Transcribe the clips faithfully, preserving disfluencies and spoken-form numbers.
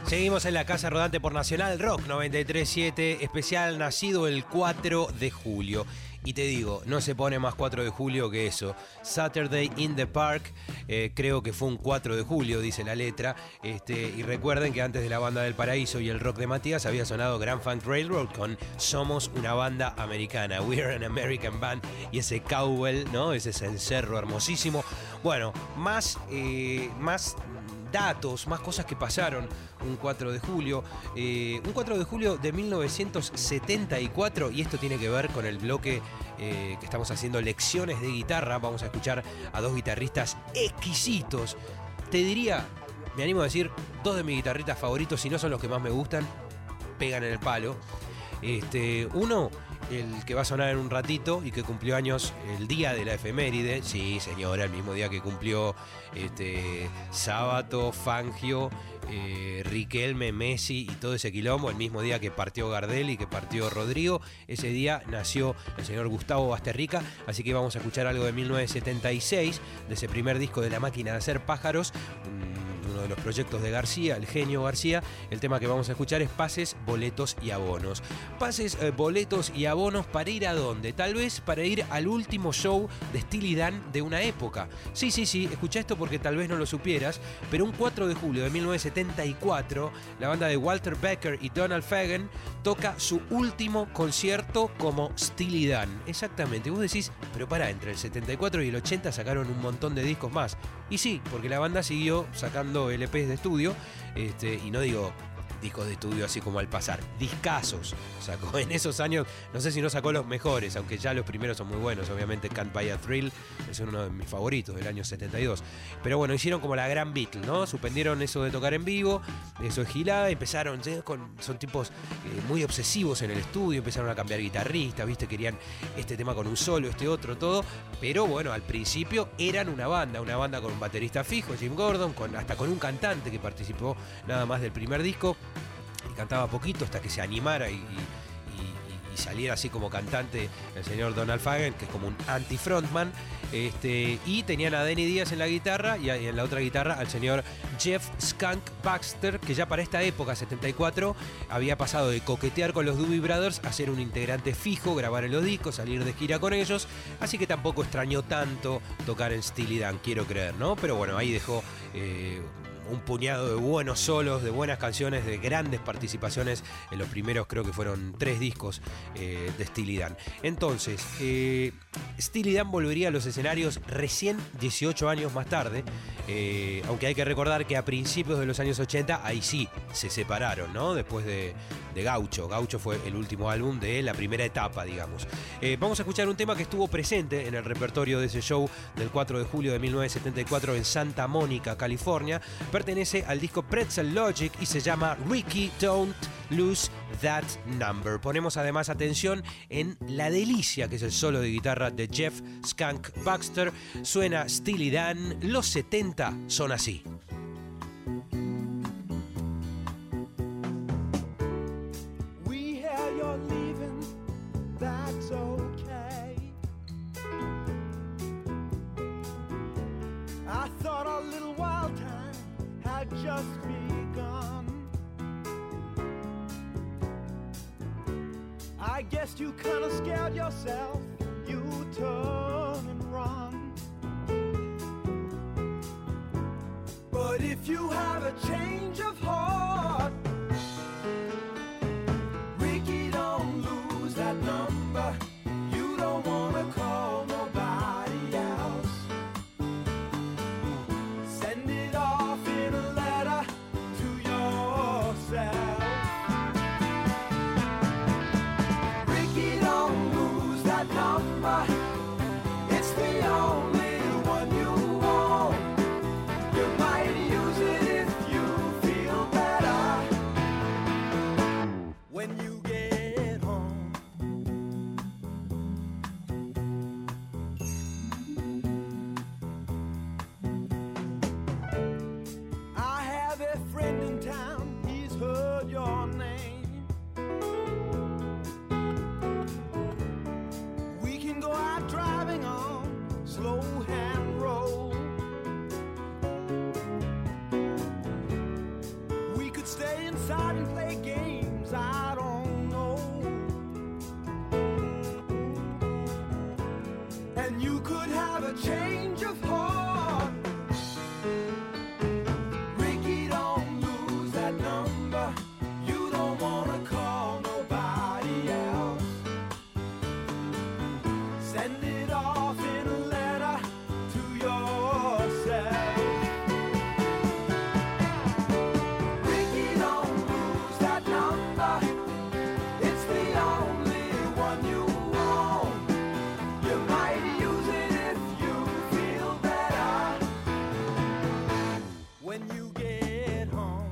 Seguimos en la Casa Rodante por Nacional Rock noventa y tres punto siete, especial nacido el cuatro de julio. Y te digo, no se pone más cuatro de julio que eso. Saturday in the Park, eh, creo que fue un cuatro de julio, dice la letra. Este, y recuerden que antes de la Banda del Paraíso y el rock de Matías había sonado Grand Funk Railroad con Somos una banda americana, We're an American Band, y ese cowbell, ¿no? Ese cencerro hermosísimo. Bueno, más, eh, más datos, más cosas que pasaron un cuatro de julio. Eh, un cuatro de julio de mil novecientos setenta y cuatro, y esto tiene que ver con el bloque eh, que estamos haciendo, lecciones de guitarra. Vamos a escuchar a dos guitarristas exquisitos. Te diría, me animo a decir, dos de mis guitarristas favoritos, si no son los que más me gustan, pegan en el palo. Este, uno, el que va a sonar en un ratito y que cumplió años el día de la efeméride. Sí, señora, el mismo día que cumplió este, Sábato, Fangio, eh, Riquelme, Messi y todo ese quilombo. El mismo día que partió Gardel y que partió Rodrigo. Ese día nació el señor Gustavo Basterrica. Así que vamos a escuchar algo de mil novecientos setenta y seis, de ese primer disco de La Máquina de Hacer Pájaros, uno de los proyectos de García, el genio García. El tema que vamos a escuchar es Pases, Boletos y Abonos. Pases, eh, boletos y abonos, ¿para ir a dónde? Tal vez para ir al último show de Steely Dan de una época. Sí, sí, sí, escucha esto porque tal vez no lo supieras, pero un cuatro de julio de mil novecientos setenta y cuatro, la banda de Walter Becker y Donald Fagen toca su último concierto como Steely Dan. Exactamente, vos decís, pero pará, entre el setenta y cuatro y el ochenta sacaron un montón de discos más. Y sí, porque la banda siguió sacando L Pes de estudio, este, y no digo discos de estudio así como al pasar, discazos sacó en esos años. No sé si no sacó los mejores, aunque ya los primeros son muy buenos. Obviamente Can't Buy a Thrill es uno de mis favoritos del año setenta y dos, pero bueno, hicieron como la gran Beatle, ¿no? Suspendieron eso de tocar en vivo, eso es gilada, empezaron, ¿sí? Con, son tipos eh, muy obsesivos en el estudio, empezaron a cambiar guitarristas, ¿viste? Querían este tema con un solo, este otro, todo, pero bueno, al principio eran una banda, una banda con un baterista fijo, Jim Gordon, con, hasta con un cantante que participó nada más del primer disco, y cantaba poquito hasta que se animara y, y, y, y saliera así como cantante el señor Donald Fagen, que es como un anti-frontman. Este, y tenían a Denny Díaz en la guitarra y, a, y en la otra guitarra al señor Jeff Skunk Baxter, que ya para esta época, setenta y cuatro, había pasado de coquetear con los Doobie Brothers a ser un integrante fijo, grabar en los discos, salir de gira con ellos, así que tampoco extrañó tanto tocar en Steely Dan, quiero creer, ¿no? Pero bueno, ahí dejó eh, un puñado de buenos solos, de buenas canciones, de grandes participaciones en los primeros, creo que fueron tres discos eh, de Steely Dan. Entonces, eh, Steely Dan volvería a los escenarios recién dieciocho años más tarde, eh, aunque hay que recordar que a principios de los años ochenta, ahí sí, se separaron, ¿no? Después de, de Gaucho. Gaucho fue el último álbum de la primera etapa, digamos. Eh, vamos a escuchar un tema que estuvo presente en el repertorio de ese show del cuatro de julio de mil novecientos setenta y cuatro en Santa Mónica, California. Pertenece al disco Pretzel Logic y se llama Ricky Don't Lose That Number. Ponemos además atención en la delicia que es el solo de guitarra de Jeff Skunk Baxter. Suena Steely Dan, los setenta son así. We hear you're leaving, that's okay. I thought our little wild time had just begun. I guess you kinda scared yourself, you turn and run. But if you have a change of heart, Ricky, don't lose that number. You don't wanna call nobody else. Send it off in a letter to yourself. Ricky, don't lose that number. It's the only one you want. You might use it if you feel bad. change of heart. Ricky, don't lose that number. You don't wanna call nobody else. Send it off in a letter to yourself. Ricky, don't lose that number. It's the only one you own. You might use it if you feel better when you get home.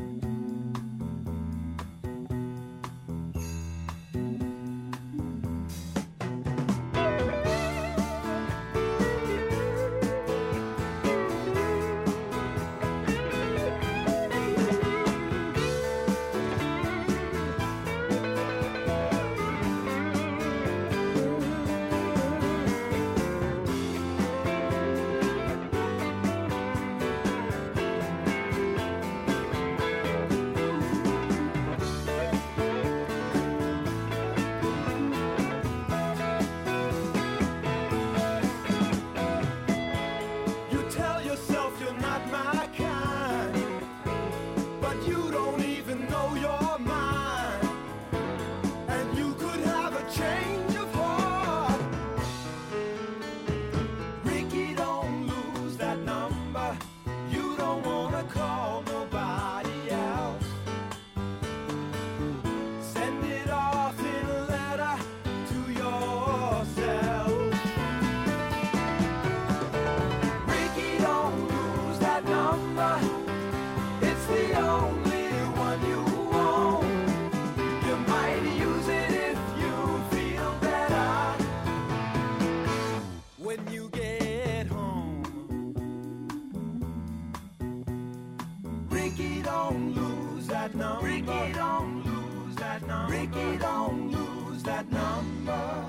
You tell yourself you're not my kind, but you don't even know your mind. And you could have a change of heart. Ricky, don't lose that number. You don't wanna call nobody else. Send it off in a letter to yourself. Ricky, don't lose that number. It's the only one you own. You might use it if you feel better when you get home. Ricky, don't lose that number. Ricky, don't lose that number. Ricky, don't lose that number.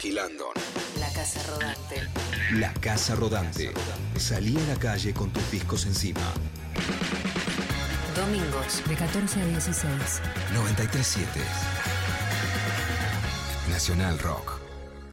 Jackie Landon. La Casa Rodante. La Casa Rodante. Salí a la calle con tus discos encima. Domingos de catorce a dieciséis. noventa y tres siete. Nacional Rock.